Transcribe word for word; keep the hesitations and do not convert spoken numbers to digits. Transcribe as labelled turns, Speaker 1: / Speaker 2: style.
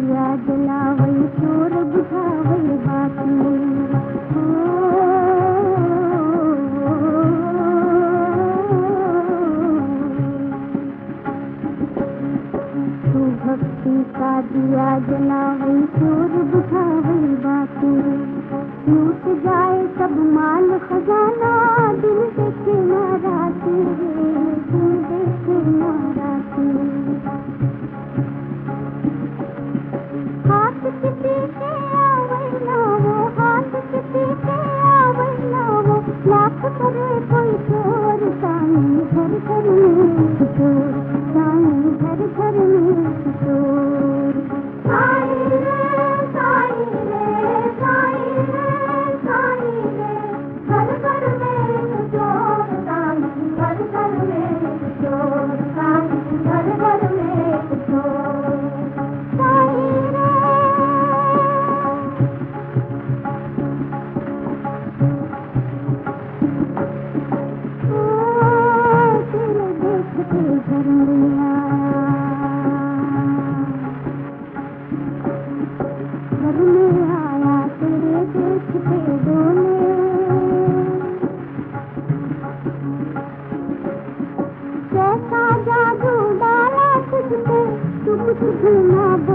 Speaker 1: दिया जलावई शोर बुझावई बाकी तू भक्ति का दिया जलावई शोर बुझावई बाकी लूट जाए सब माल खजाना दिल देखे नाराती दिल देखे नाराती हाथ किसी के आवै ना वो हाथ किसी के आवै ना वो लाख करे कोई चोर साईं घर घर में चोर साईं घर घर में चोर साईं रे साईं रे साईं रे साईं रे घर घर में चोर साईं घर घर में चोर साईं घर घर में चोर साईं रे ओ तेरे देखते घर में आया घर में आया तेरे देखते डोले कैसा जादू डाला तुझ पे तू कुछ भी ना